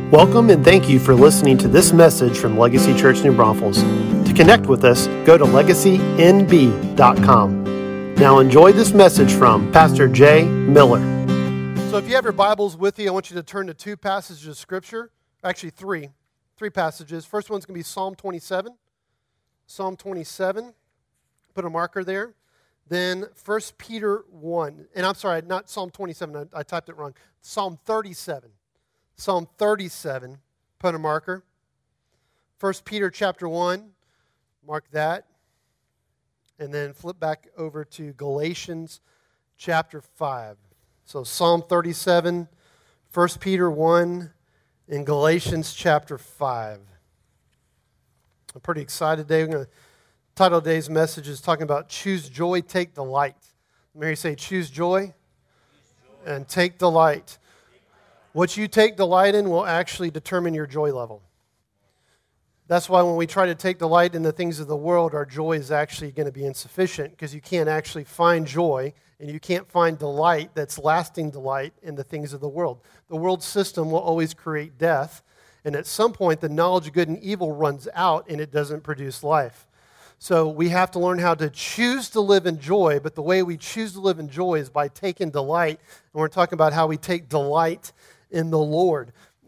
Welcome and thank you for listening to this message from Legacy Church New Braunfels. To connect with us, go to legacynb.com. Now enjoy this message from Pastor Jay Miller. So if you have your Bibles with you, I want you to turn to two passages of Scripture. Actually, three passages. First one's going to be Psalm 27. Psalm 27. Put a marker there. Then 1 Peter 1. And I'm sorry, not Psalm 27. I typed it wrong. Psalm 37. Psalm 37. Put a marker. 1 Peter chapter 1. Mark that. And then flip back over to Galatians chapter 5. So Psalm 37, 1 Peter 1, and Galatians chapter 5. I'm pretty excited today. We're going to title today's message is talking about choose joy, take delight. Mary say, choose joy and take delight. What you take delight in will actually determine your joy level. That's why when we try to take delight in the things of the world, our joy is actually going to be insufficient because you can't actually find joy and you can't find delight that's lasting delight in the things of the world. The world system will always create death, and at some point the knowledge of good and evil runs out and it doesn't produce life. So we have to learn how to choose to live in joy, but the way we choose to live in joy is by taking delight, and we're talking about how we take delight in the Lord.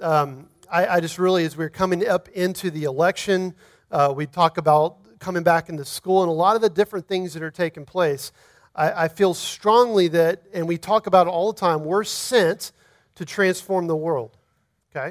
I just really, as we're coming up into the election, we talk about coming back into school and a lot of the different things that are taking place. I feel strongly that, and we talk about it all the time, we're sent to transform the world, okay?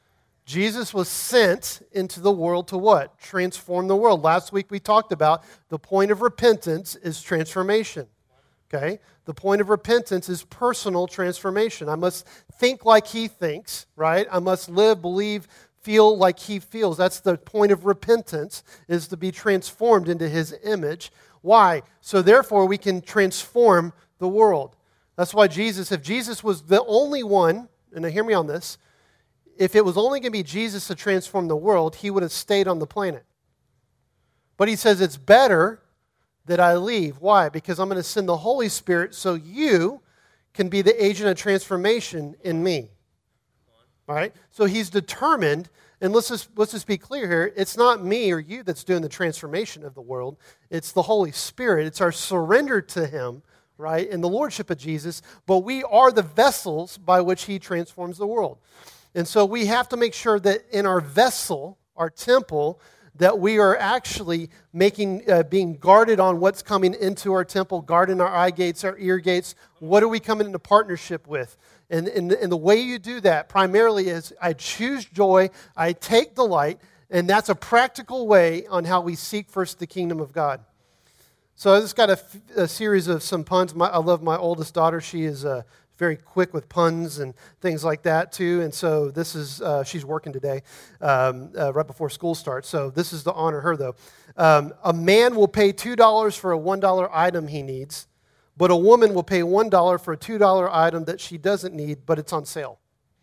Jesus was sent into the world to what? Transform the world. Last week we talked about the point of repentance is transformation, okay? The point of repentance is personal transformation. I must think like he thinks, right? I must live, believe, feel like he feels. That's the point of repentance, is to be transformed into his image. Why? So therefore we can transform the world. That's why if Jesus was the only one, and hear me on this, if it was only going to be Jesus to transform the world, he would have stayed on the planet. But he says it's better that I leave. Why? Because I'm going to send the Holy Spirit so you can be the agent of transformation in me. All right? So he's determined, and let's just be clear here, it's not me or you that's doing the transformation of the world. It's the Holy Spirit. It's our surrender to him, right, in the lordship of Jesus, but we are the vessels by which he transforms the world. And so we have to make sure that in our vessel, our temple, that we are actually being guarded on what's coming into our temple, guarding our eye gates, our ear gates. What are we coming into partnership with? And the way you do that primarily is I choose joy, I take delight, and that's a practical way on how we seek first the kingdom of God. So I just got a series of some puns. I love my oldest daughter. She is very quick with puns and things like that too. And so this is, she's working today right before school starts. So this is to honor her though. A man will pay $2 for a $1 item he needs, but a woman will pay $1 for a $2 item that she doesn't need, but it's on sale.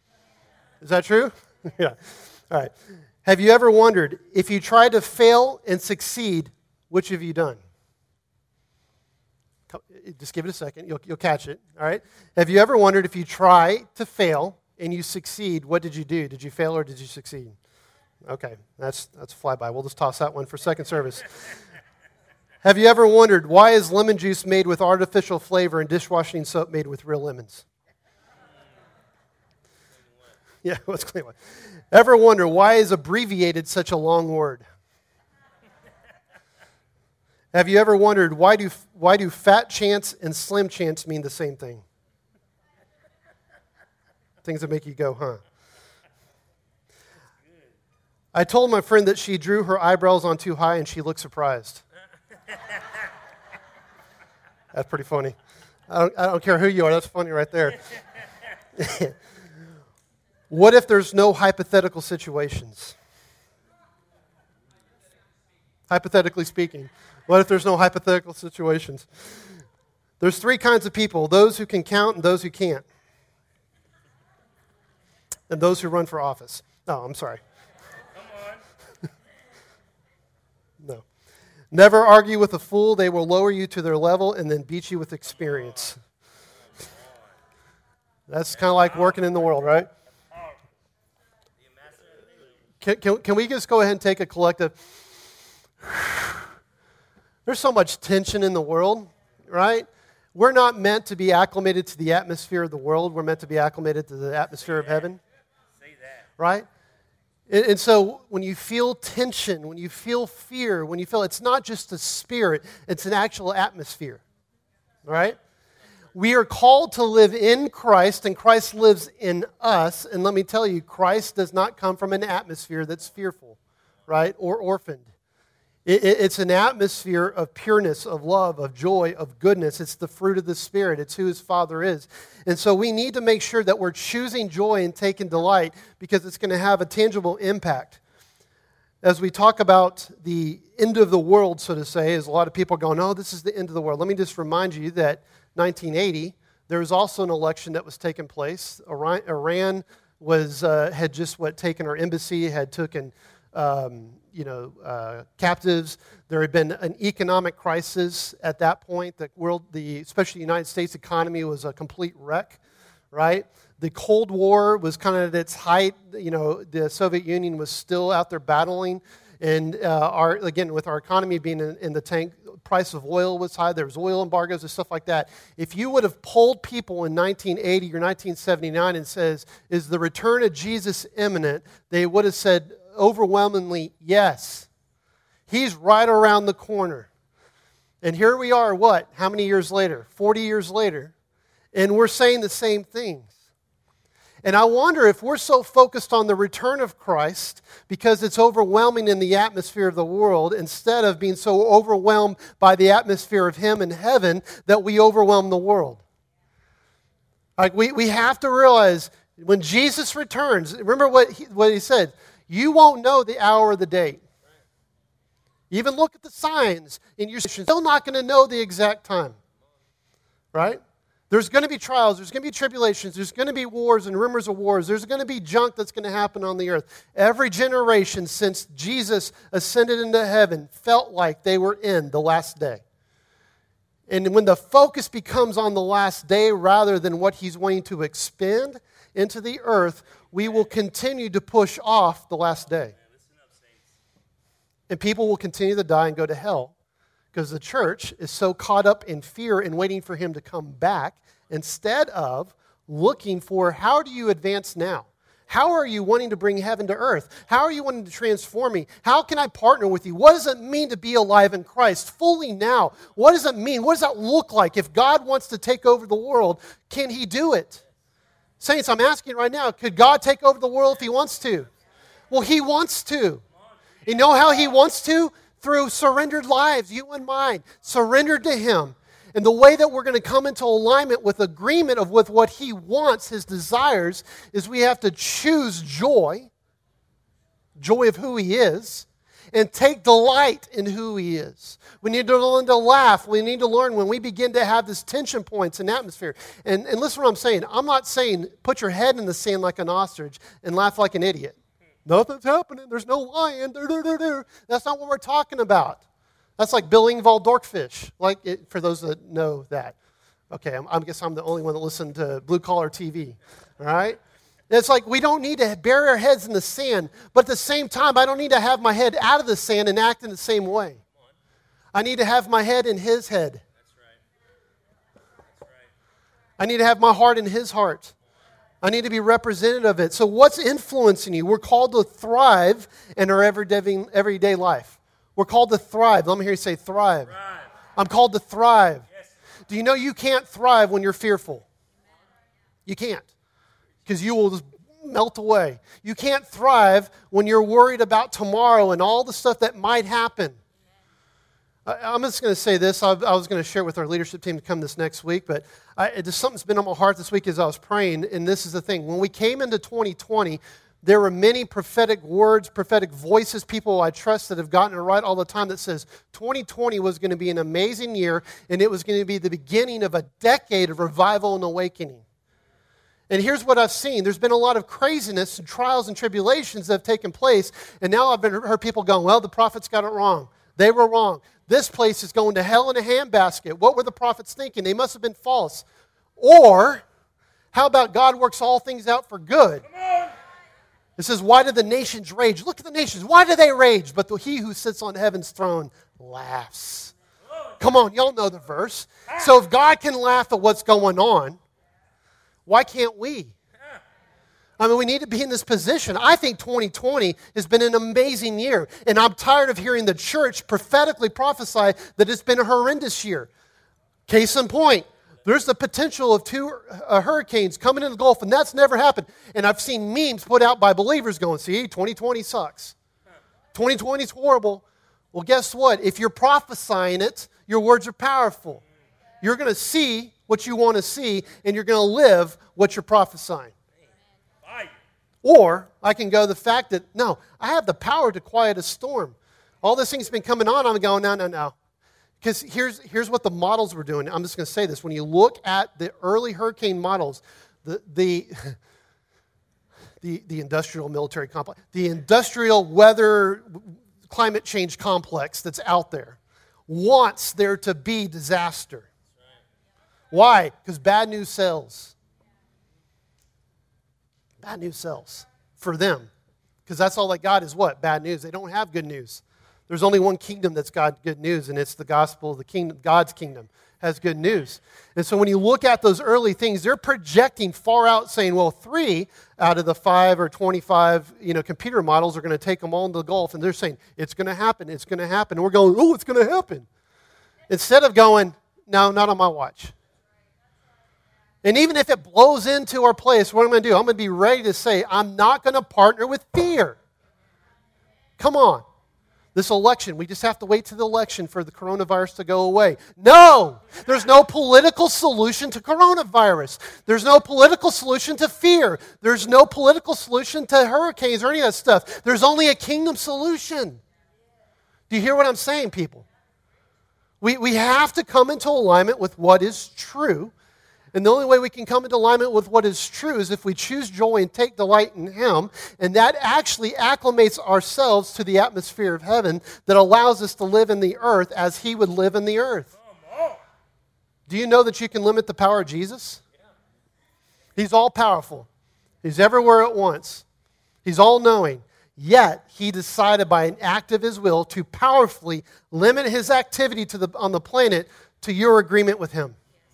Is that true? Yeah. All right. Have you ever wondered, if you try to fail and succeed, which have you done? Just give it a second. You'll catch it. All right. Have you ever wondered, if you try to fail and you succeed, what did you do? Did you fail or did you succeed? Okay, that's a flyby. We'll just toss that one for second service. Have you ever wondered, why is lemon juice made with artificial flavor and dishwashing soap made with real lemons? Yeah, let's clean one. Ever wonder, why is abbreviated such a long word? Have you ever wondered, why do fat chance and slim chance mean the same thing? Things that make you go, huh? I told my friend that she drew her eyebrows on too high and she looked surprised. That's pretty funny. I don't care who you are, that's funny right there. What if there's no hypothetical situations? Hypothetically speaking. What if there's no hypothetical situations? There's three kinds of people: those who can count and those who can't. And those who run for office. No, I'm sorry. Come on. No. Never argue with a fool. They will lower you to their level and then beat you with experience. That's kind of like working in the world, right? Can we just go ahead and take a collective? There's so much tension in the world, right? We're not meant to be acclimated to the atmosphere of the world. We're meant to be acclimated to the atmosphere of heaven. Say that. Right? And so when you feel tension, when you feel fear, when you feel, it's not just a spirit, it's an actual atmosphere. Right? We are called to live in Christ, and Christ lives in us. And let me tell you, Christ does not come from an atmosphere that's fearful, right, or orphaned. It's an atmosphere of pureness, of love, of joy, of goodness. It's the fruit of the Spirit. It's who His Father is. And so we need to make sure that we're choosing joy and taking delight because it's going to have a tangible impact. As we talk about the end of the world, so to say, as a lot of people are going, oh, this is the end of the world. Let me just remind you that 1980, there was also an election that was taking place. Iran had just taken our embassy, had taken captives. There had been an economic crisis at that point. Especially the United States economy was a complete wreck, right? The Cold War was kind of at its height. The Soviet Union was still out there battling. And with our economy being in the tank, price of oil was high. There was oil embargoes and stuff like that. If you would have polled people in 1980 or 1979 and says, is the return of Jesus imminent? They would have said overwhelmingly, yes. He's right around the corner. And here we are, how many years later? 40 years later. And we're saying the same things. And I wonder if we're so focused on the return of Christ because it's overwhelming in the atmosphere of the world instead of being so overwhelmed by the atmosphere of Him in heaven that we overwhelm the world. Like we have to realize when Jesus returns, remember what he said, you won't know the hour or the date. Even look at the signs in your situation, still not going to know the exact time. Right? There's going to be trials, there's going to be tribulations, there's going to be wars and rumors of wars, there's going to be junk that's going to happen on the earth. Every generation since Jesus ascended into heaven felt like they were in the last day. And when the focus becomes on the last day rather than what He's wanting to expand into the earth, we will continue to push off the last day. And people will continue to die and go to hell. Because the church is so caught up in fear and waiting for Him to come back instead of looking for how do you advance now? How are you wanting to bring heaven to earth? How are you wanting to transform me? How can I partner with you? What does it mean to be alive in Christ fully now? What does it mean? What does that look like? If God wants to take over the world, can He do it? Saints, I'm asking right now, could God take over the world if He wants to? Well, He wants to. You know how He wants to? Through surrendered lives, you and mine, surrendered to Him. And the way that we're going to come into alignment with agreement with what He wants, His desires, is we have to choose joy of who He is, and take delight in who He is. We need to learn to laugh. We need to learn when we begin to have this tension points in atmosphere. And listen to what I'm saying. I'm not saying put your head in the sand like an ostrich and laugh like an idiot. Nothing's happening. There's no lion. That's not what we're talking about. That's like Bill Engvall Dorkfish, for those that know that. Okay, I guess I'm the only one that listened to Blue Collar TV, all right? It's like we don't need to bury our heads in the sand, but at the same time, I don't need to have my head out of the sand and act in the same way. I need to have my head in His head. That's right. I need to have my heart in His heart. I need to be representative of it. So what's influencing you? We're called to thrive in our everyday life. We're called to thrive. Let me hear you say thrive. I'm called to thrive. Yes. Do you know you can't thrive when you're fearful? You can't. Because you will just melt away. You can't thrive when you're worried about tomorrow and all the stuff that might happen. I'm just going to say this. I was going to share it with our leadership team to come this next week, but something's been on my heart this week as I was praying, and this is the thing. When we came into 2020, there were many prophetic words, prophetic voices, people I trust that have gotten it right all the time that says 2020 was going to be an amazing year, and it was going to be the beginning of a decade of revival and awakening. And here's what I've seen. There's been a lot of craziness and trials and tribulations that have taken place, and now I've heard people going, well, the prophets got it wrong. They were wrong. This place is going to hell in a handbasket. What were the prophets thinking? They must have been false. Or, how about God works all things out for good? It says, why do the nations rage? Look at the nations. Why do they rage? But he who sits on heaven's throne laughs. Come on, y'all know the verse. So if God can laugh at what's going on, why can't we? I mean, we need to be in this position. I think 2020 has been an amazing year, and I'm tired of hearing the church prophetically prophesy that it's been a horrendous year. Case in point, there's the potential of two hurricanes coming in the Gulf, and that's never happened. And I've seen memes put out by believers going, see, 2020 sucks. 2020 is horrible. Well, guess what? If you're prophesying it, your words are powerful. You're going to see what you want to see, and you're going to live what you're prophesying. Or I can go the fact that, no, I have the power to quiet a storm. All this thing's been coming on, I'm going, no. Because here's what the models were doing. I'm just going to say this. When you look at the early hurricane models, the industrial military complex, the industrial weather climate change complex that's out there wants there to be disaster. Why? Because bad news sells. Bad news sells for them. Because that's all they got is what? Bad news. They don't have good news. There's only one kingdom that's got good news, and it's the gospel of the kingdom. God's kingdom has good news. And so when you look at those early things, they're projecting far out, saying, well, 3 out of the 5 or 25 computer models are going to take them all into the Gulf. And they're saying, it's going to happen, it's going to happen. And we're going, oh, it's going to happen. Instead of going, no, not on my watch. And even if it blows into our place, what am I going to do? I'm going to be ready to say, I'm not going to partner with fear. Come on. This election, we just have to wait to the election for the coronavirus to go away. No! There's no political solution to coronavirus. There's no political solution to fear. There's no political solution to hurricanes or any of that stuff. There's only a kingdom solution. Do you hear what I'm saying, people? We have to come into alignment with what is true. And the only way we can come into alignment with what is true is if we choose joy and take delight in Him, and that actually acclimates ourselves to the atmosphere of heaven that allows us to live in the earth as He would live in the earth. Do you know that you can limit the power of Jesus? He's all-powerful. He's everywhere at once. He's all-knowing. Yet, He decided by an act of His will to powerfully limit His activity on the planet to your agreement with Him.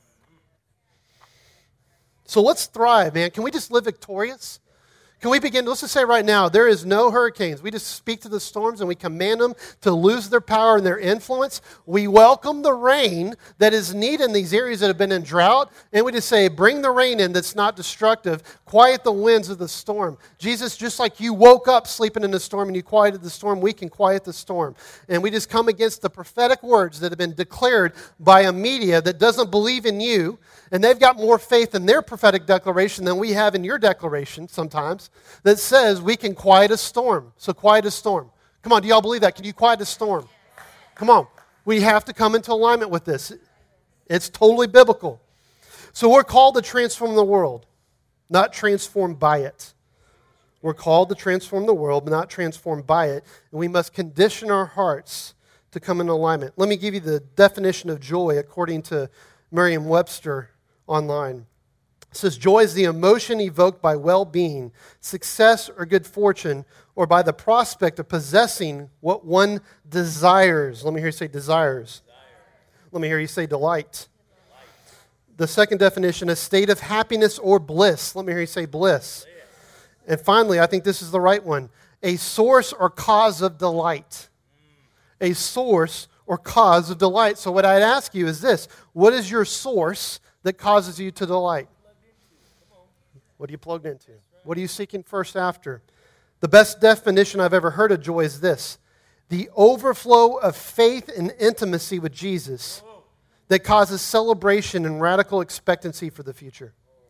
So let's thrive, man. Can we just live victorious? Can we begin? Let's just say right now, there is no hurricanes. We just speak to the storms and we command them to lose their power and their influence. We welcome the rain that is needed in these areas that have been in drought. And we just say, bring the rain in that's not destructive. Quiet the winds of the storm. Jesus, just like you woke up sleeping in the storm and you quieted the storm, we can quiet the storm. And we just come against the prophetic words that have been declared by a media that doesn't believe in you. And they've got more faith in their prophetic declaration than we have in your declaration sometimes that says we can quiet a storm. So quiet a storm. Come on, do y'all believe that? Can you quiet a storm? Come on. We have to come into alignment with this. It's totally biblical. So we're called to transform the world, not transformed by it. We're called to transform the world, but not transformed by it. And we must condition our hearts to come in alignment. Let me give you the definition of joy according to Merriam-Webster online. It says, joy is the emotion evoked by well-being, success, or good fortune, or by the prospect of possessing what one desires. Let me hear you say desires. Let me hear you say delight. The second definition, a state of happiness or bliss. Let me hear you say bliss. And finally, I think this is the right one, a source or cause of delight. A source or cause of delight. So what I'd ask you is this, what is your source that causes you to delight? What are you plugged into? What are you seeking first after? The best definition I've ever heard of joy is this, the overflow of faith and intimacy with Jesus that causes celebration and radical expectancy for the future.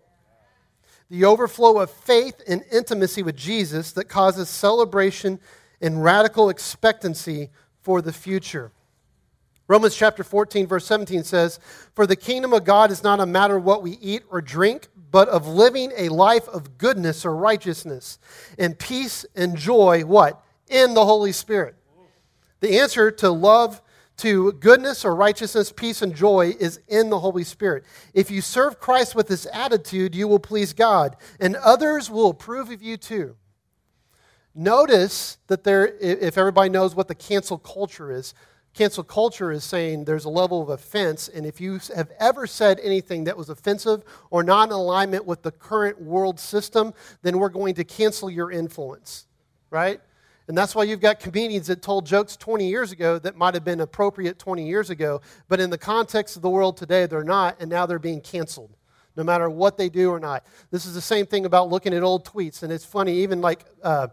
The overflow of faith and intimacy with Jesus that causes celebration and radical expectancy for the future. Romans chapter 14, verse 17 says, for the kingdom of God is not a matter of what we eat or drink, but of living a life of goodness or righteousness and peace and joy, what? In the Holy Spirit. The answer to love, to goodness or righteousness, peace and joy is in the Holy Spirit. If you serve Christ with this attitude, you will please God, and others will approve of you too. Notice that if everybody knows what the cancel culture is saying there's a level of offense, and if you have ever said anything that was offensive or not in alignment with the current world system, then we're going to cancel your influence, right? And that's why you've got comedians that told jokes 20 years ago that might have been appropriate 20 years ago, but in the context of the world today, they're not, and now they're being canceled, no matter what they do or not. This is the same thing about looking at old tweets, and it's funny, even like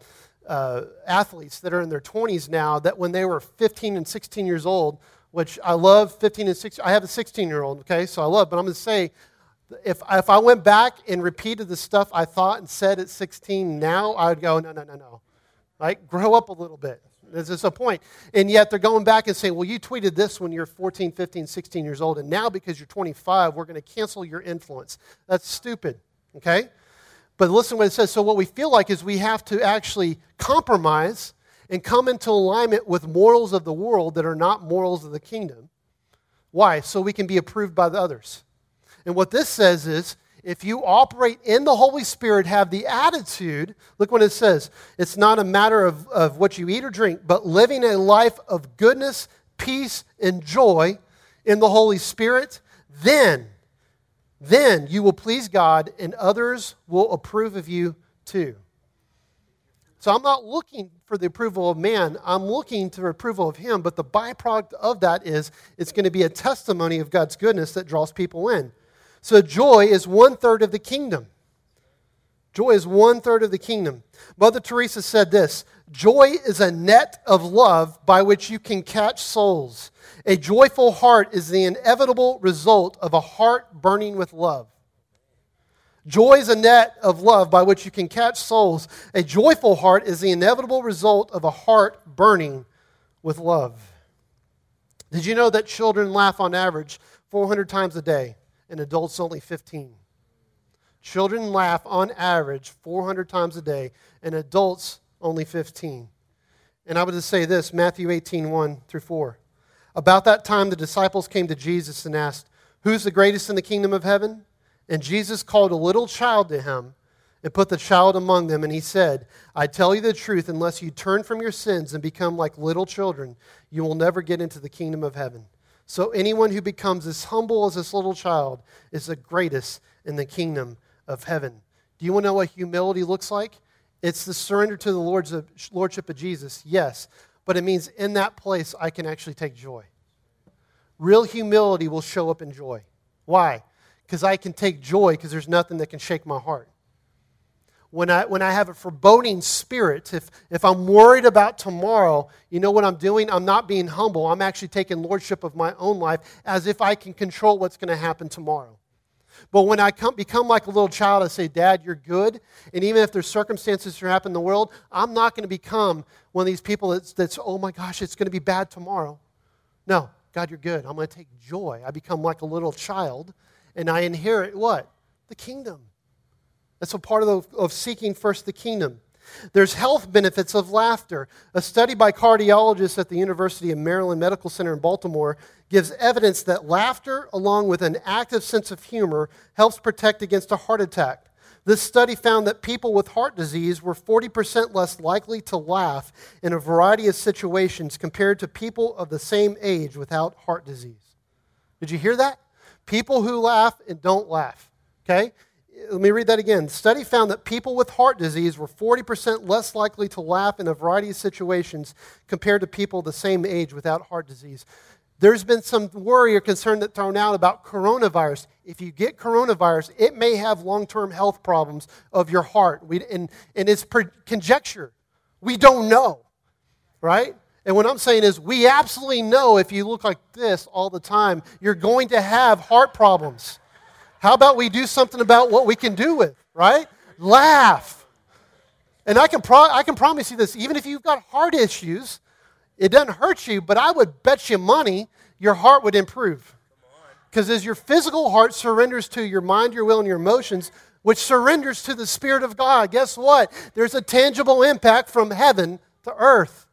athletes that are in their 20s now, that when they were 15 and 16 years old, which I love 15 and 16, I have a 16-year-old, okay, so I love, but I'm going to say, if I went back and repeated the stuff I thought and said at 16 now, I would go, no. Right? Grow up a little bit. There's a point. And yet they're going back and saying, well, you tweeted this when you're 14, 15, 16 years old, and now because you're 25, we're going to cancel your influence. That's stupid, okay? But listen to what it says. So what we feel like is we have to actually compromise and come into alignment with morals of the world that are not morals of the kingdom. Why? So we can be approved by the others. And what this says is, if you operate in the Holy Spirit, have the attitude, look what it says, it's not a matter of what you eat or drink, but living a life of goodness, peace, and joy in the Holy Spirit, then you will please God and others will approve of you too. So I'm not looking for the approval of man, I'm looking to the approval of Him, but the byproduct of that is it's going to be a testimony of God's goodness that draws people in. So joy is 1/3 of the kingdom. Joy is 1/3 of the kingdom. Mother Teresa said this, joy is a net of love by which you can catch souls. A joyful heart is the inevitable result of a heart burning with love. Joy is a net of love by which you can catch souls. A joyful heart is the inevitable result of a heart burning with love. Did you know that children laugh on average 400 times a day? And adults only 15. Children laugh on average 400 times a day, and adults only 15. And I would just say this, Matthew 18:1-4. About that time the disciples came to Jesus and asked, who's the greatest in the kingdom of heaven? And Jesus called a little child to him and put the child among them, and he said, I tell you the truth, unless you turn from your sins and become like little children, you will never get into the kingdom of heaven. So anyone who becomes as humble as this little child is the greatest in the kingdom of heaven. Do you want to know what humility looks like? It's the surrender to the lordship of Jesus, yes. But it means in that place I can actually take joy. Real humility will show up in joy. Why? Because I can take joy because there's nothing that can shake my heart. When I have a foreboding spirit, if I'm worried about tomorrow, you know what I'm doing? I'm not being humble. I'm actually taking lordship of my own life as if I can control what's going to happen tomorrow. But when I become like a little child, I say, Dad, you're good. And even if there's circumstances that happen in the world, I'm not going to become one of these people that's oh my gosh, it's going to be bad tomorrow. No, God, you're good. I'm going to take joy. I become like a little child, and I inherit what? The kingdom. That's a part of seeking first the kingdom. There's health benefits of laughter. A study by cardiologists at the University of Maryland Medical Center in Baltimore gives evidence that laughter, along with an active sense of humor, helps protect against a heart attack. This study found that people with heart disease were 40% less likely to laugh in a variety of situations compared to people of the same age without heart disease. Did you hear that? People who laugh and don't laugh. Okay? Let me read that again. The study found that people with heart disease were 40% less likely to laugh in a variety of situations compared to people the same age without heart disease. There's been some worry or concern that's thrown out about coronavirus. If you get coronavirus, it may have long-term health problems of your heart. And it's conjecture. We don't know, right? And what I'm saying is we absolutely know if you look like this all the time, you're going to have heart problems. How about we do something about what we can do with, right? Laugh. And I can promise you this, even if you've got heart issues, it doesn't hurt you, but I would bet you money your heart would improve. Because as your physical heart surrenders to your mind, your will, and your emotions, which surrenders to the Spirit of God, guess what? There's a tangible impact from heaven to earth.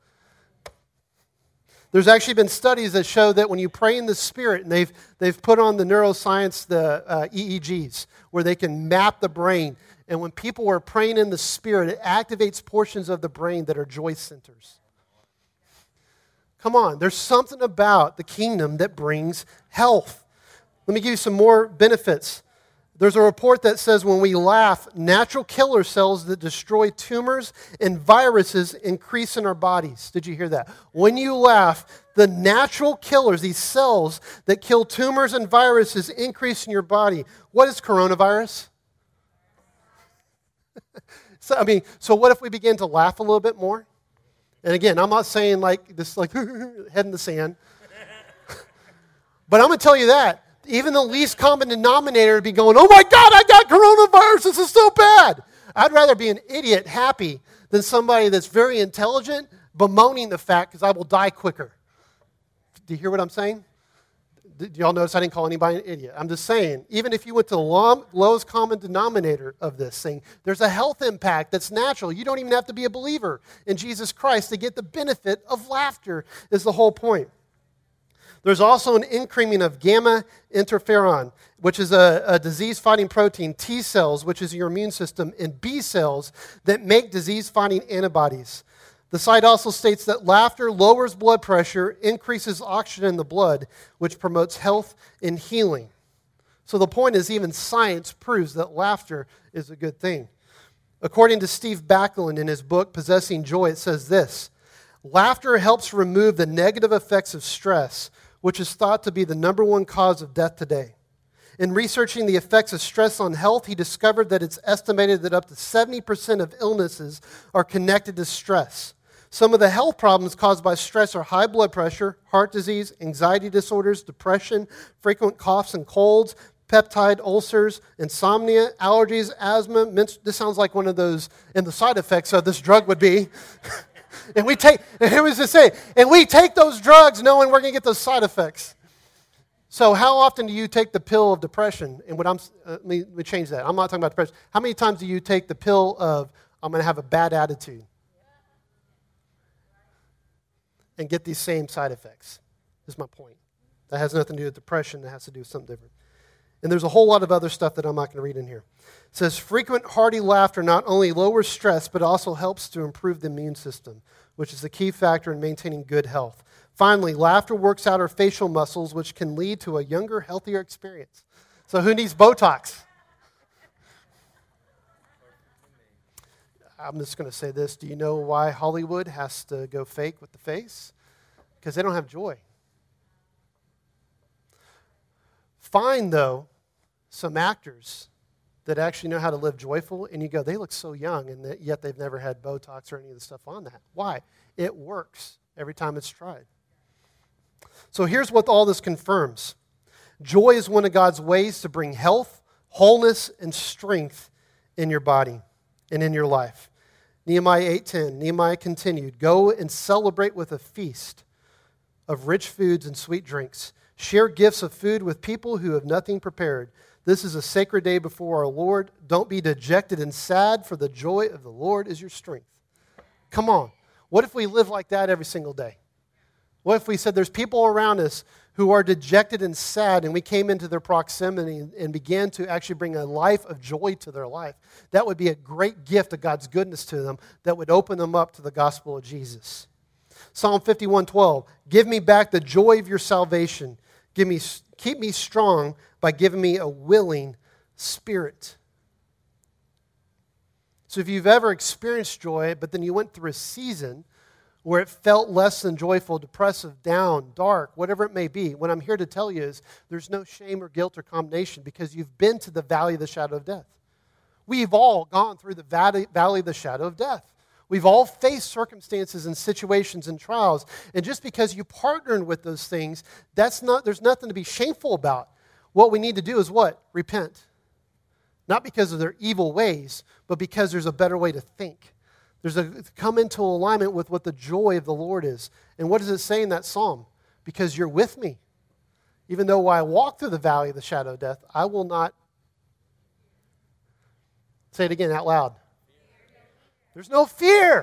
There's actually been studies that show that when you pray in the Spirit, and they've put on the neuroscience, the EEGs, where they can map the brain, And when people are praying in the Spirit, it activates portions of the brain that are joy centers. Come on, there's something about the kingdom that brings health. Let me give you some more benefits. There's a report that says when we laugh, natural killer cells that destroy tumors and viruses increase in our bodies. Did you hear that? When you laugh, the natural killers, these cells that kill tumors and viruses, increase in your body. What is coronavirus? So what if we begin to laugh a little bit more? And again, I'm not saying like this, like head in the sand. But I'm going to tell you that. Even the least common denominator would be going, oh my God, I got coronavirus, this is so bad. I'd rather be an idiot happy than somebody that's very intelligent bemoaning the fact because I will die quicker. Do you hear what I'm saying? Do y'all notice I didn't call anybody an idiot? I'm just saying, even if you went to the lowest common denominator of this thing, there's a health impact that's natural. You don't even have to be a believer in Jesus Christ to get the benefit of laughter, is the whole point. There's also an increasing of gamma interferon, which is a disease-fighting protein, T cells, which is your immune system, and B cells that make disease-fighting antibodies. The site also states that laughter lowers blood pressure, increases oxygen in the blood, which promotes health and healing. So the point is, even science proves that laughter is a good thing. According to Steve Backlund in his book, Possessing Joy, it says this: laughter helps remove the negative effects of stress, which is thought to be the number one cause of death today. In researching the effects of stress on health, he discovered that it's estimated that up to 70% of illnesses are connected to stress. Some of the health problems caused by stress are high blood pressure, heart disease, anxiety disorders, depression, frequent coughs and colds, peptide ulcers, insomnia, allergies, asthma. This sounds like one of those, and the side effects of this drug would be. And we take those drugs knowing we're going to get those side effects. So how often do you take the pill of depression? And let me change that. I'm not talking about depression. How many times do you take the pill of, I'm going to have a bad attitude? And get these same side effects. This is my point. That has nothing to do with depression. That has to do with something different. And there's a whole lot of other stuff that I'm not going to read in here. It says, frequent hearty laughter not only lowers stress, but also helps to improve the immune system, which is the key factor in maintaining good health. Finally, laughter works out our facial muscles, which can lead to a younger, healthier experience. So who needs Botox? I'm just going to say this. Do you know why Hollywood has to go fake with the face? Because they don't have joy. Find, though, some actors that actually know how to live joyful, and you go, they look so young, and yet they've never had Botox or any of the stuff on that. Why? It works every time it's tried. So here's what all this confirms. Joy is one of God's ways to bring health, wholeness, and strength in your body and in your life. Nehemiah 8:10, Nehemiah continued, go and celebrate with a feast of rich foods and sweet drinks. Share gifts of food with people who have nothing prepared. This is a sacred day before our Lord. Don't be dejected and sad, for the joy of the Lord is your strength. Come on. What if we live like that every single day? What if we said there's people around us who are dejected and sad, and we came into their proximity and began to actually bring a life of joy to their life? That would be a great gift of God's goodness to them that would open them up to the gospel of Jesus. Psalm 51:12, give me back the joy of your salvation. Keep me strong by giving me a willing spirit. So if you've ever experienced joy, but then you went through a season where it felt less than joyful, depressive, down, dark, whatever it may be, what I'm here to tell you is there's no shame or guilt or condemnation because you've been to the valley of the shadow of death. We've all gone through the valley of the shadow of death. We've all faced circumstances and situations and trials. And just because you partnered with those things, there's nothing to be shameful about. What we need to do is what? Repent. Not because of their evil ways, but because there's a better way to think. Come into alignment with what the joy of the Lord is. And what does it say in that psalm? Because you're with me. Even though I walk through the valley of the shadow of death, I will not. Say it again out loud. There's no fear.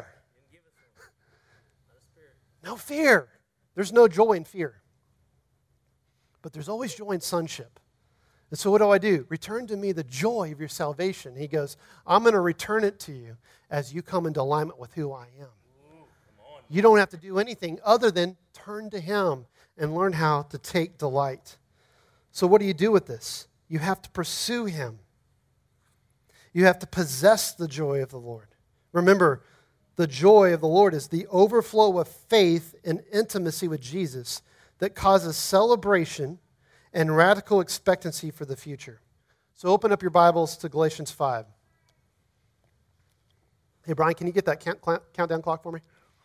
No fear. There's no joy in fear. But there's always joy in sonship. And so what do I do? Return to me the joy of your salvation. He goes, I'm going to return it to you as you come into alignment with who I am. You don't have to do anything other than turn to him and learn how to take delight. So what do you do with this? You have to pursue him. You have to possess the joy of the Lord. Remember, the joy of the Lord is the overflow of faith and intimacy with Jesus that causes celebration and radical expectancy for the future. So open up your Bibles to Galatians 5. Hey, Brian, can you get that countdown clock for me?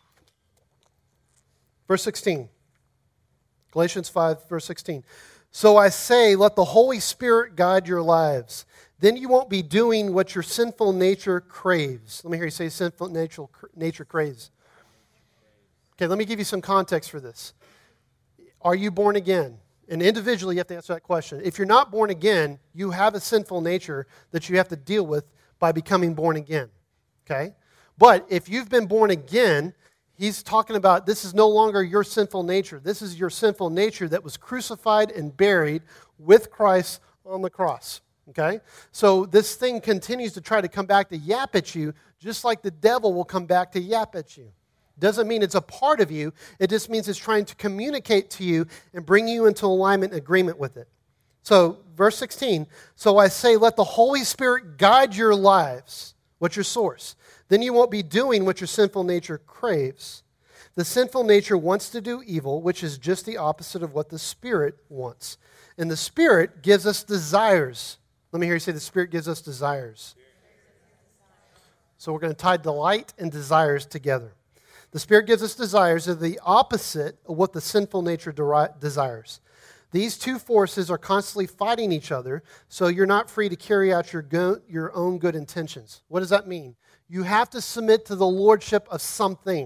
Verse 16. Galatians 5, verse 16. So I say, let the Holy Spirit guide your lives. Then you won't be doing what your sinful nature craves. Let me hear you say sinful nature craves. Okay, let me give you some context for this. Are you born again? And individually, you have to answer that question. If you're not born again, you have a sinful nature that you have to deal with by becoming born again. Okay? But if you've been born again, he's talking about this is no longer your sinful nature. This is your sinful nature that was crucified and buried with Christ on the cross. Okay? So this thing continues to try to come back to yap at you, just like the devil will come back to yap at you. Doesn't mean it's a part of you. It just means it's trying to communicate to you and bring you into alignment and agreement with it. So, verse 16, so I say, let the Holy Spirit guide your lives. What's your source? Then you won't be doing what your sinful nature craves. The sinful nature wants to do evil, which is just the opposite of what the Spirit wants. And the Spirit gives us desires. Let me hear you say the Spirit gives us desires. So we're going to tie delight and desires together. The Spirit gives us desires that are the opposite of what the sinful nature desires. These two forces are constantly fighting each other, so you're not free to carry out your own good intentions. What does that mean? You have to submit to the lordship of something.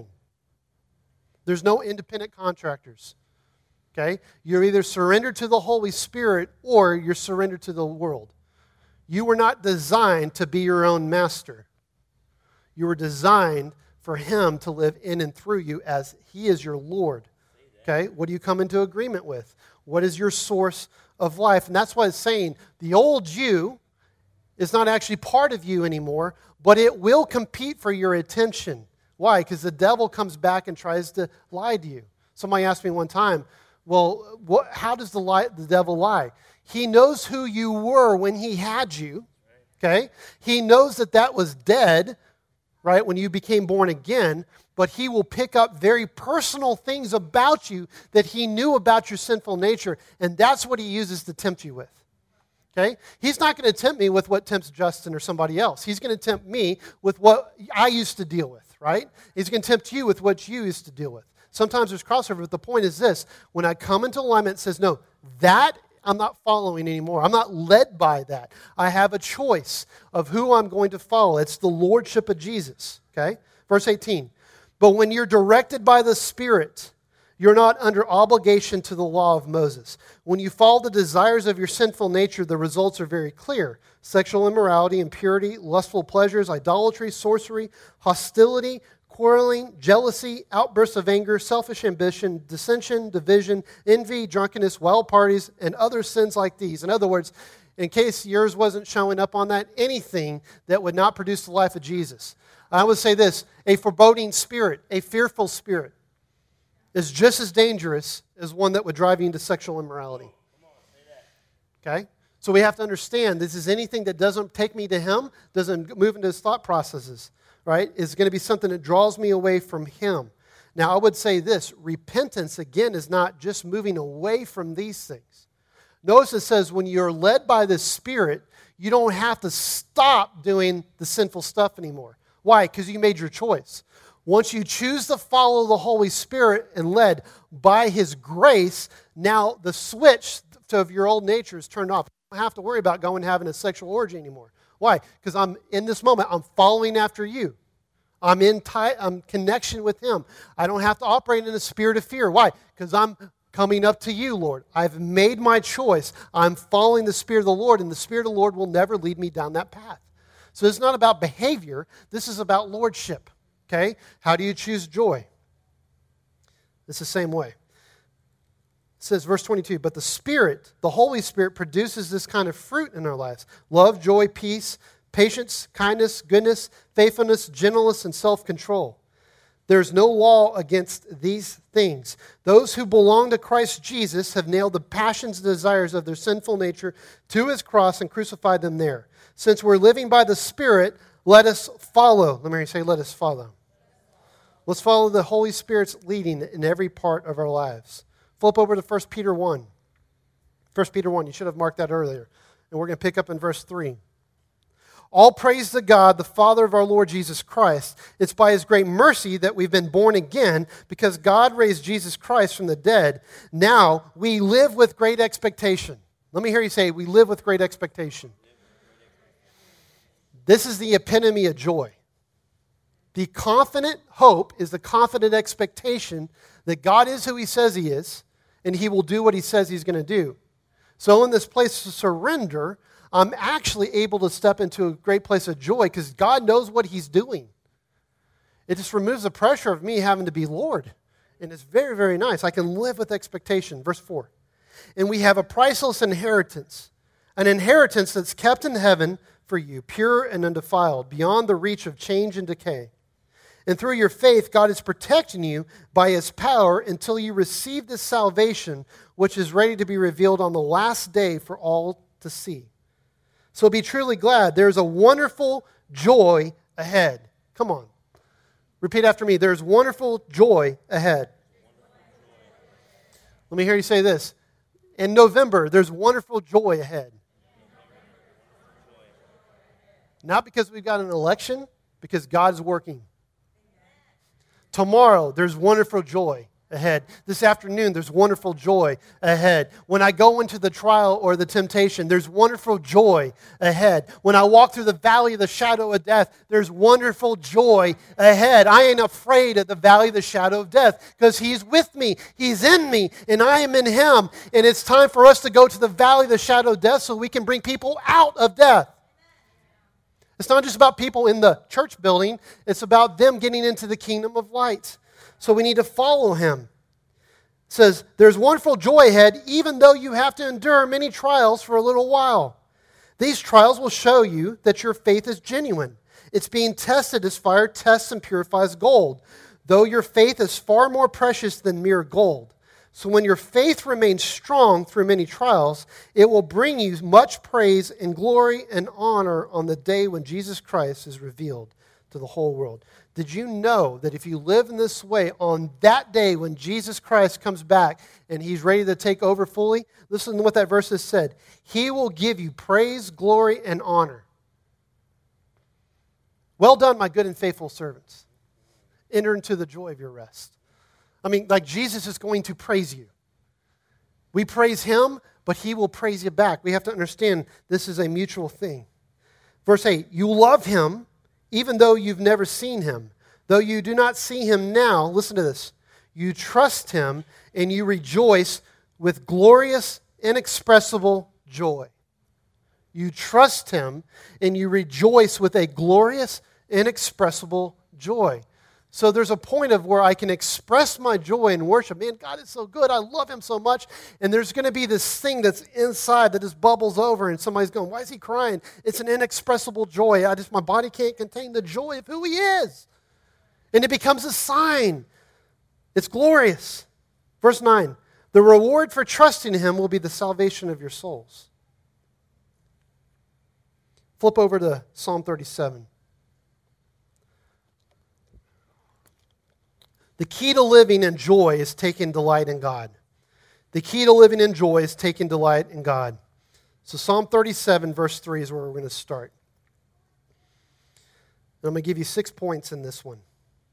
There's no independent contractors. Okay? You're either surrendered to the Holy Spirit or you're surrendered to the world. You were not designed to be your own master. You were designed for him to live in and through you as he is your Lord. Okay? What do you come into agreement with? What is your source of life? And that's why it's saying the old you is not actually part of you anymore, but it will compete for your attention. Why? Because the devil comes back and tries to lie to you. Somebody asked me one time, well, how does the devil lie? He knows who you were when he had you. Okay? He knows that was dead, right, when you became born again, but he will pick up very personal things about you that he knew about your sinful nature, and that's what he uses to tempt you with. Okay? He's not going to tempt me with what tempts Justin or somebody else. He's going to tempt me with what I used to deal with, right? He's going to tempt you with what you used to deal with. Sometimes there's crossover, but the point is this. When I come into alignment, it says, no, that I'm not following anymore. I'm not led by that. I have a choice of who I'm going to follow. It's the lordship of Jesus. Okay? Verse 18. But when you're directed by the Spirit, you're not under obligation to the law of Moses. When you follow the desires of your sinful nature, the results are very clear. Sexual immorality, impurity, lustful pleasures, idolatry, sorcery, hostility, quarreling, jealousy, outbursts of anger, selfish ambition, dissension, division, envy, drunkenness, wild parties, and other sins like these. In other words, in case yours wasn't showing up on that, anything that would not produce the life of Jesus. I would say this, a foreboding spirit, a fearful spirit, is just as dangerous as one that would drive you into sexual immorality. Okay? So we have to understand this is anything that doesn't take me to him, doesn't move into his thought processes. Right, is going to be something that draws me away from him. Now, I would say this, repentance, again, is not just moving away from these things. Notice it says when you're led by the Spirit, you don't have to stop doing the sinful stuff anymore. Why? Because you made your choice. Once you choose to follow the Holy Spirit and led by his grace, now the switch of your old nature is turned off. You don't have to worry about going and having a sexual orgy anymore. Why? Because I'm in this moment, I'm following after you. I'm in connection with him. I don't have to operate in a spirit of fear. Why? Because I'm coming up to you, Lord. I've made my choice. I'm following the Spirit of the Lord, and the Spirit of the Lord will never lead me down that path. So it's not about behavior. This is about lordship. Okay? How do you choose joy? It's the same way. says, verse 22, but the Spirit, the Holy Spirit, produces this kind of fruit in our lives. Love, joy, peace, patience, kindness, goodness, faithfulness, gentleness, and self-control. There's no law against these things. Those who belong to Christ Jesus have nailed the passions and desires of their sinful nature to his cross and crucified them there. Since we're living by the Spirit, let us follow. Let me say, let us follow. Let's follow the Holy Spirit's leading in every part of our lives. Flip over to 1 Peter 1. 1 Peter 1, you should have marked that earlier. And we're going to pick up in verse 3. All praise to God, the Father of our Lord Jesus Christ. It's by his great mercy that we've been born again, because God raised Jesus Christ from the dead. Now we live with great expectation. Let me hear you say, we live with great expectation. This is the epitome of joy. The confident hope is the confident expectation that God is who he says he is, and he will do what he says he's going to do. So in this place of surrender, I'm actually able to step into a great place of joy because God knows what he's doing. It just removes the pressure of me having to be Lord. And it's very, very nice. I can live with expectation. Verse 4. And we have a priceless inheritance, an inheritance that's kept in heaven for you, pure and undefiled, beyond the reach of change and decay. And through your faith, God is protecting you by his power until you receive this salvation, which is ready to be revealed on the last day for all to see. So be truly glad. There's a wonderful joy ahead. Come on. Repeat after me. There's wonderful joy ahead. Let me hear you say this. In November, there's wonderful joy ahead. Not because we've got an election, because God is working. Tomorrow, there's wonderful joy ahead. This afternoon, there's wonderful joy ahead. When I go into the trial or the temptation, there's wonderful joy ahead. When I walk through the valley of the shadow of death, there's wonderful joy ahead. I ain't afraid of the valley of the shadow of death because he's with me, he's in me, and I am in him. And it's time for us to go to the valley of the shadow of death so we can bring people out of death. It's not just about people in the church building. It's about them getting into the kingdom of light. So we need to follow him. It says, there's wonderful joy ahead, even though you have to endure many trials for a little while. These trials will show you that your faith is genuine. It's being tested as fire tests and purifies gold, though your faith is far more precious than mere gold. So when your faith remains strong through many trials, it will bring you much praise and glory and honor on the day when Jesus Christ is revealed to the whole world. Did you know that if you live in this way, on that day when Jesus Christ comes back and he's ready to take over fully, listen to what that verse has said. He will give you praise, glory, and honor. Well done, my good and faithful servants. Enter into the joy of your rest. I mean, like Jesus is going to praise you. We praise him, but he will praise you back. We have to understand this is a mutual thing. Verse 8, you love him even though you've never seen him. Though you do not see him now, listen to this, you trust him and you rejoice with glorious, inexpressible joy. You trust him and you rejoice with a glorious, inexpressible joy. So there's a point of where I can express my joy in worship. Man, God is so good. I love him so much. And there's going to be this thing that's inside that just bubbles over and somebody's going, why is he crying? It's an inexpressible joy. My body can't contain the joy of who he is. And it becomes a sign. It's glorious. Verse 9, the reward for trusting him will be the salvation of your souls. Flip over to Psalm 37. The key to living in joy is taking delight in God. The key to living in joy is taking delight in God. So Psalm 37, verse 3 is where we're going to start. And I'm going to give you 6 points in this one.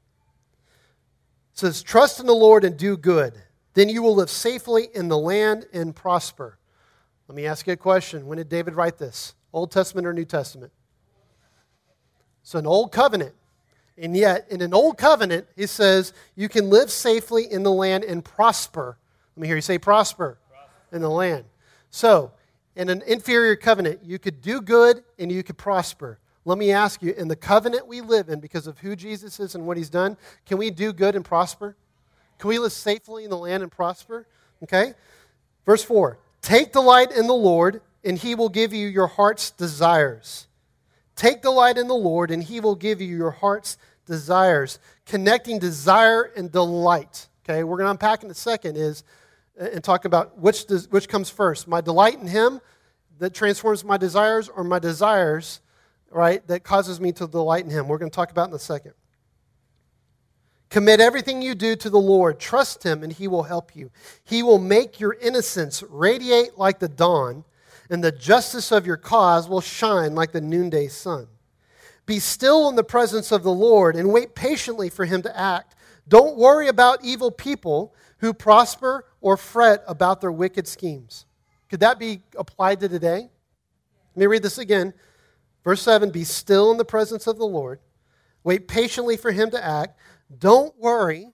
It says, trust in the Lord and do good. Then you will live safely in the land and prosper. Let me ask you a question. When did David write this? Old Testament or New Testament? It's an old covenant. And yet, in an old covenant, he says, you can live safely in the land and prosper. Let me hear you say prosper in the land. So, in an inferior covenant, you could do good and you could prosper. Let me ask you, in the covenant we live in, because of who Jesus is and what he's done, can we do good and prosper? Can we live safely in the land and prosper? Okay? Verse 4, take delight in the Lord, and he will give you your heart's desires. Take delight in the Lord, and he will give you your heart's desires. Connecting desire and delight. Okay, we're going to unpack in a second and talk about which comes first. My delight in him that transforms my desires, or my desires, right, that causes me to delight in him. We're going to talk about in a second. Commit everything you do to the Lord. Trust him, and he will help you. He will make your innocence radiate like the dawn, and the justice of your cause will shine like the noonday sun. Be still in the presence of the Lord and wait patiently for him to act. Don't worry about evil people who prosper or fret about their wicked schemes. Could that be applied to today? Let me read this again. Verse 7, be still in the presence of the Lord. Wait patiently for him to act. Don't worry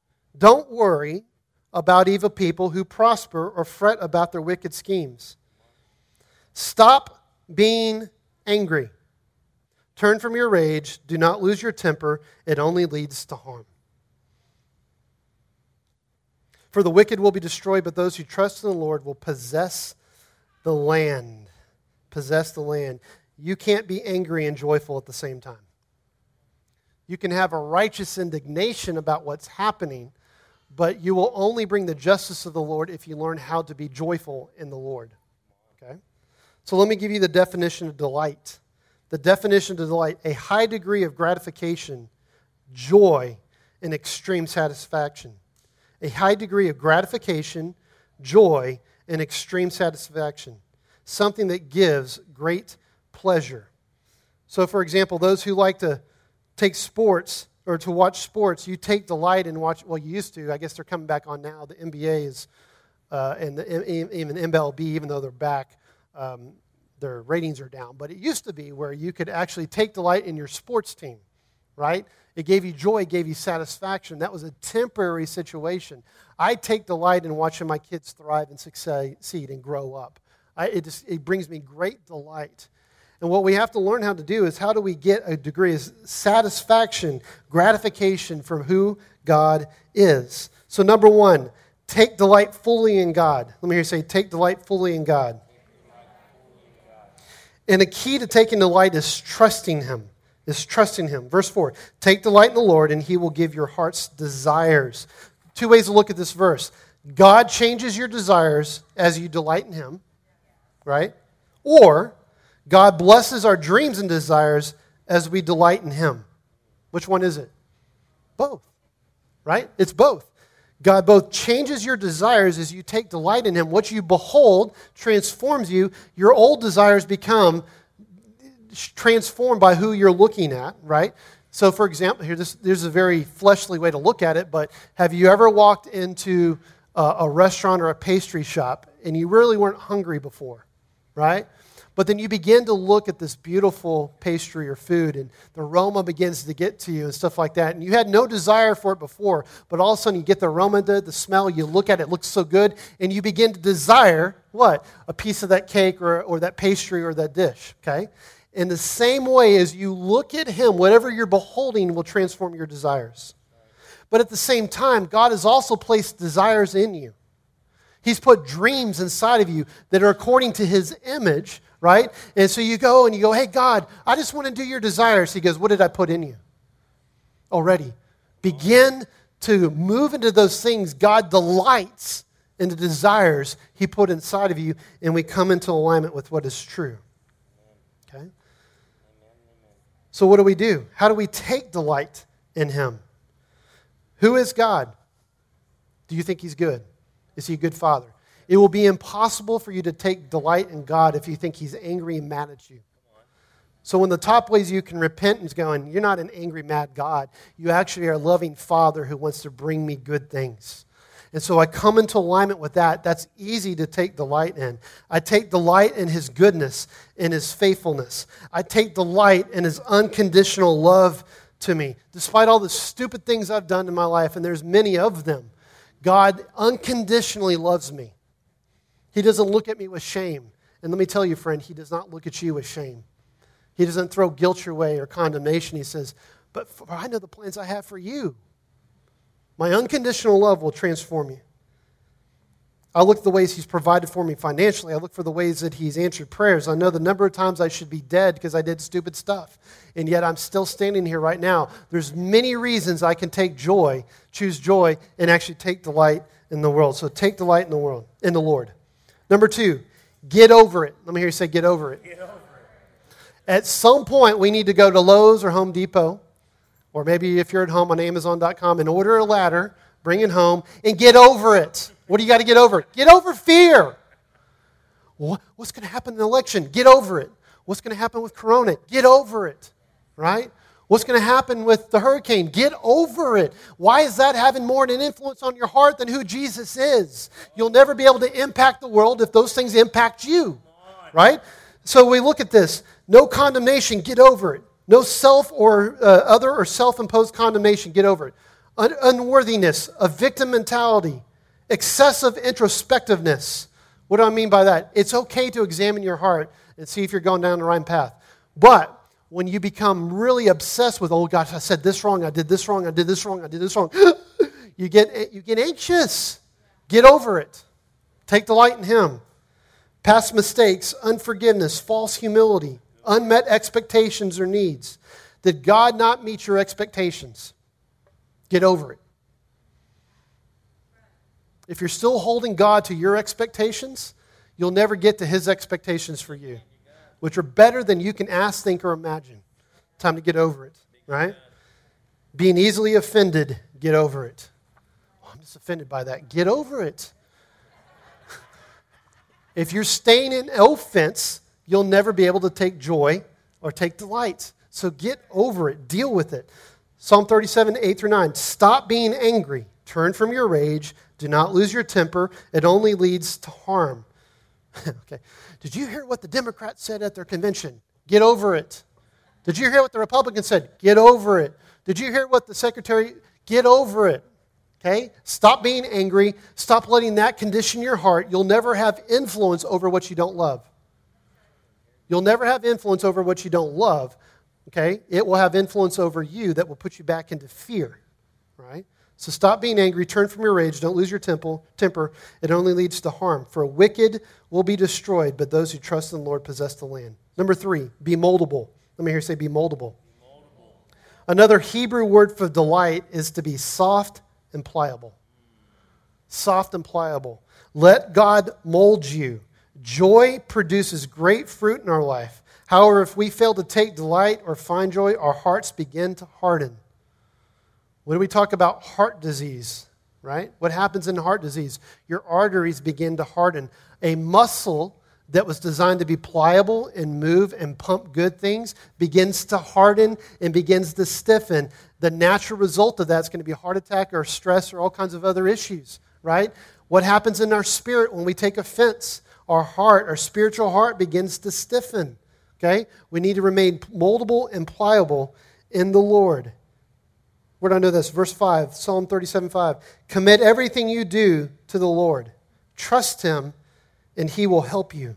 about evil people who prosper or fret about their wicked schemes. Stop being angry. Turn from your rage. Do not lose your temper. It only leads to harm. For the wicked will be destroyed, but those who trust in the Lord will possess the land. Possess the land. You can't be angry and joyful at the same time. You can have a righteous indignation about what's happening, but you will only bring the justice of the Lord if you learn how to be joyful in the Lord. Okay? So let me give you the definition of delight. The definition of delight, a high degree of gratification, joy, and extreme satisfaction. A high degree of gratification, joy, and extreme satisfaction. Something that gives great pleasure. So, for example, those who like to take sports or to watch sports, you take delight in watch. Well, you used to. I guess they're coming back on now. The NBA is, and even MLB, even though they're back, their ratings are down. But it used to be where you could actually take delight in your sports team, right? It gave you joy, it gave you satisfaction. That was a temporary situation. I take delight in watching my kids thrive and succeed and grow up. It brings me great delight. And what we have to learn how to do is how do we get a degree of satisfaction, gratification from who God is. So number one, take delight fully in God. Let me hear you say, take delight fully in God. And a key to taking delight is trusting him. Verse 4, take delight in the Lord and he will give your heart's desires. Two ways to look at this verse. God changes your desires as you delight in him, right? Or God blesses our dreams and desires as we delight in him. Which one is it? Both, right? It's both. God both changes your desires as you take delight in him. What you behold transforms you. Your old desires become transformed by who you're looking at, right? So, for example, here's a very fleshly way to look at it, but have you ever walked into a restaurant or a pastry shop and you really weren't hungry before, right? But then you begin to look at this beautiful pastry or food, and the aroma begins to get to you and stuff like that. And you had no desire for it before, but all of a sudden you get the aroma, the smell, you look at it, it looks so good, and you begin to desire, what? A piece of that cake or that pastry or that dish, okay? In the same way as you look at him, whatever you're beholding will transform your desires. But at the same time, God has also placed desires in you. He's put dreams inside of you that are according to his image, right? And so you go, hey, God, I just want to do your desires. He goes, what did I put in you? Already. Begin to move into those things. God delights in the desires he put inside of you, and we come into alignment with what is true. Okay? So what do? How do we take delight in him? Who is God? Do you think he's good? Is he a good father? It will be impossible for you to take delight in God if you think he's angry and mad at you. So one of the top ways you can repent is going, you're not an angry, mad God. You actually are a loving father who wants to bring me good things. And so I come into alignment with that. That's easy to take delight in. I take delight in his goodness, in his faithfulness. I take delight in his unconditional love to me. Despite all the stupid things I've done in my life, and there's many of them, God unconditionally loves me. He doesn't look at me with shame. And let me tell you, friend, he does not look at you with shame. He doesn't throw guilt your way or condemnation. He says, but I know the plans I have for you. My unconditional love will transform you. I look at the ways He's provided for me financially. I look for the ways that He's answered prayers. I know the number of times I should be dead because I did stupid stuff, and yet I'm still standing here right now. There's many reasons I can take joy, choose joy, and actually take delight in the world. So take delight in the world, in the Lord. Number 2, get over it. Let me hear you say, get over it. Get over it. At some point, we need to go to Lowe's or Home Depot, or maybe if you're at home on Amazon.com, and order a ladder, bring it home, and get over it. What do you got to get over? Get over fear. What's going to happen in the election? Get over it. What's going to happen with Corona? Get over it, right? What's going to happen with the hurricane? Get over it. Why is that having more of an influence on your heart than who Jesus is? You'll never be able to impact the world if those things impact you, right? So we look at this. No condemnation, get over it. No self or other or self-imposed condemnation, get over it. Unworthiness, a victim mentality, excessive introspectiveness. What do I mean by that? It's okay to examine your heart and see if you're going down the right path. But when you become really obsessed with, oh gosh, I said this wrong, I did this wrong, I did this wrong, I did this wrong, you get anxious. Get over it. Take delight in Him. Past mistakes, unforgiveness, false humility, unmet expectations or needs. Did God not meet your expectations? Get over it. If you're still holding God to your expectations, you'll never get to His expectations for you, which are better than you can ask, think, or imagine. Time to get over it, right? Being easily offended, get over it. Oh, I'm just offended by that. Get over it. If you're staying in offense, you'll never be able to take joy or take delight. So get over it. Deal with it. Psalm 37, 8-9. Stop being angry. Turn from your rage. Do not lose your temper. It only leads to harm. Okay. Did you hear what the Democrats said at their convention? Get over it. Did you hear what the Republicans said? Get over it. Did you hear what the Secretary? Get over it. Okay? Stop being angry. Stop letting that condition your heart. You'll never have influence over what you don't love. You'll never have influence over what you don't love. Okay? It will have influence over you that will put you back into fear. Right? So stop being angry, turn from your rage, don't lose your temper. It only leads to harm. For a wicked will be destroyed, but those who trust in the Lord possess the land. Number 3, be moldable. Let me hear you say be moldable. Another Hebrew word for delight is to be soft and pliable. Soft and pliable. Let God mold you. Joy produces great fruit in our life. However, if we fail to take delight or find joy, our hearts begin to harden. When we talk about heart disease, right? What happens in heart disease? Your arteries begin to harden. A muscle that was designed to be pliable and move and pump good things begins to harden and begins to stiffen. The natural result of that is going to be a heart attack or stress or all kinds of other issues, right? What happens in our spirit when we take offense? Our heart, our spiritual heart begins to stiffen, okay? We need to remain moldable and pliable in the Lord. Where do I know this? Verse 5, Psalm 37:5. Commit everything you do to the Lord. Trust Him, and He will help you.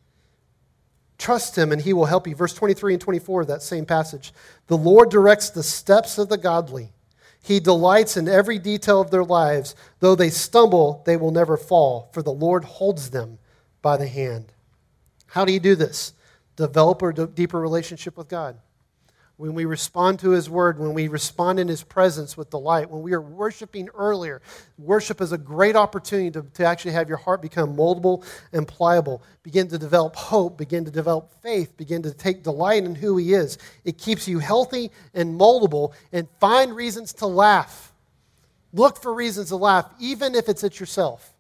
Trust Him, and He will help you. Verse 23 and 24 of that same passage. The Lord directs the steps of the godly. He delights in every detail of their lives. Though they stumble, they will never fall, for the Lord holds them by the hand. How do you do this? Develop a deeper relationship with God. When we respond to His Word, when we respond in His presence with delight, when we are worshiping earlier, worship is a great opportunity to actually have your heart become moldable and pliable. Begin to develop hope, begin to develop faith, begin to take delight in who He is. It keeps you healthy and moldable, and find reasons to laugh. Look for reasons to laugh, even if it's at yourself.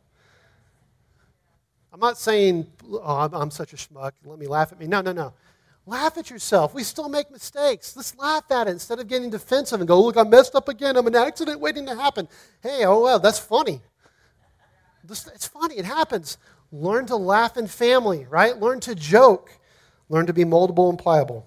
I'm not saying, oh, I'm such a schmuck, let me laugh at me. No. Laugh at yourself. We still make mistakes. Let's laugh at it instead of getting defensive and go, look, I messed up again. I'm an accident waiting to happen. Hey, oh, well, that's funny. It's funny. It happens. Learn to laugh in family, right? Learn to joke. Learn to be moldable and pliable.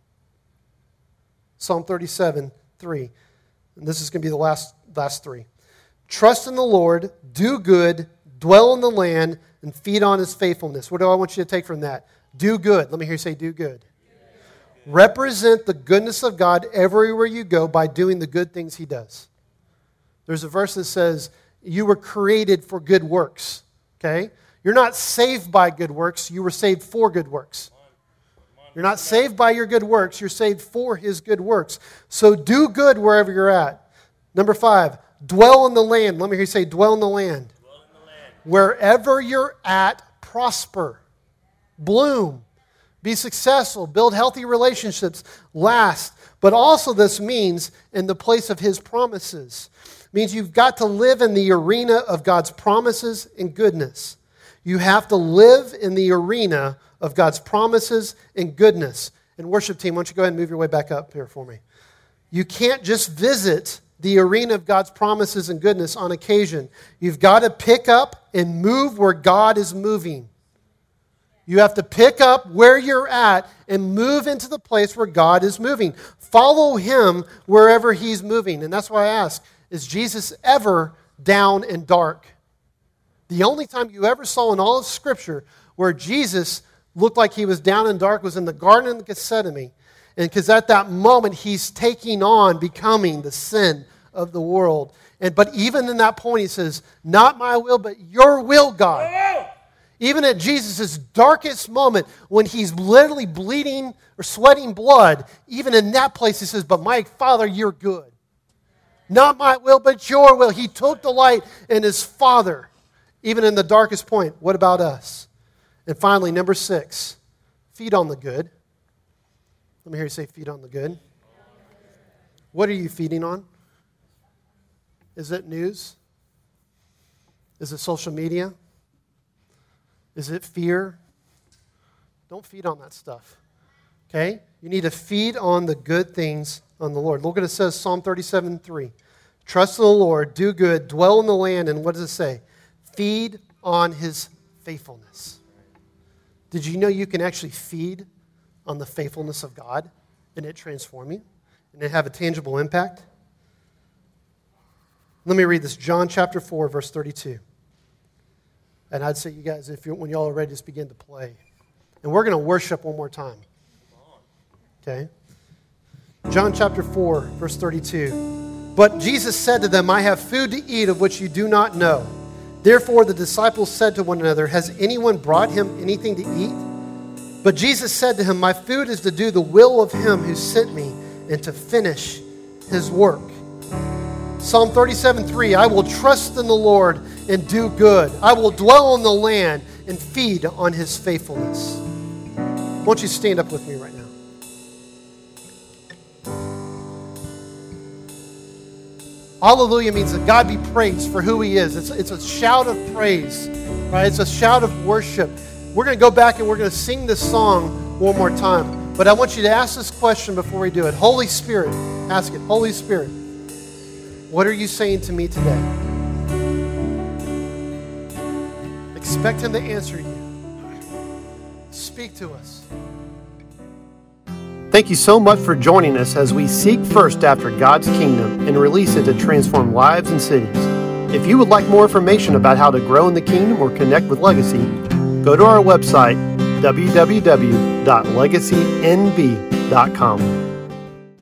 Psalm 37:3. And this is going to be the last 3. Trust in the Lord, do good, dwell in the land, and feed on His faithfulness. What do I want you to take from that? Do good. Let me hear you say do good. Represent the goodness of God everywhere you go by doing the good things He does. There's a verse that says, you were created for good works. Okay? You're not saved by good works. You were saved for good works. You're not saved by your good works. You're saved for His good works. So do good wherever you're at. Number 5, dwell in the land. Let me hear you say, dwell in the land. Dwell in the land. Wherever you're at, prosper, bloom, be successful, build healthy relationships, last. But also this means in the place of His promises. It means you've got to live in the arena of God's promises and goodness. You have to live in the arena of God's promises and goodness. And worship team, why don't you go ahead and move your way back up here for me. You can't just visit the arena of God's promises and goodness on occasion. You've got to pick up and move where God is moving. You have to pick up where you're at and move into the place where God is moving. Follow Him wherever He's moving. And that's why I ask, is Jesus ever down and dark? The only time you ever saw in all of Scripture where Jesus looked like He was down and dark was in the Garden of Gethsemane. And because at that moment, He's taking on becoming the sin of the world. But even in that point, He says, not my will, but your will, God. Even at Jesus' darkest moment, when He's literally bleeding or sweating blood, even in that place, He says, but my Father, you're good. Not my will, but your will. He took delight in His Father, even in the darkest point. What about us? And finally, number 6, feed on the good. Let me hear you say, feed on the good. What are you feeding on? Is it news? Is it social media? Is it fear? Don't feed on that stuff. Okay? You need to feed on the good things on the Lord. Look what it says, Psalm 37:3. Trust in the Lord, do good, dwell in the land, and what does it say? Feed on His faithfulness. Did you know you can actually feed on the faithfulness of God and it transform you and it have a tangible impact? Let me read this. John chapter 4, verse 32. And I'd say, you guys, when y'all are ready, just begin to play. And we're going to worship one more time. Okay? John chapter 4, verse 32. But Jesus said to them, I have food to eat of which you do not know. Therefore the disciples said to one another, has anyone brought Him anything to eat? But Jesus said to him, my food is to do the will of Him who sent me and to finish His work. Psalm 37:3, I will trust in the Lord and do good. I will dwell in the land and feed on His faithfulness. Won't you stand up with me right now? Hallelujah means that God be praised for who He is. It's a shout of praise, right? It's a shout of worship. We're going to go back and we're going to sing this song one more time. But I want you to ask this question before we do it. Holy Spirit, ask it. Holy Spirit, what are you saying to me today? Expect Him to answer you. Speak to us. Thank you so much for joining us as we seek first after God's kingdom and release it to transform lives and cities. If you would like more information about how to grow in the kingdom or connect with Legacy, go to our website, www.legacynb.com.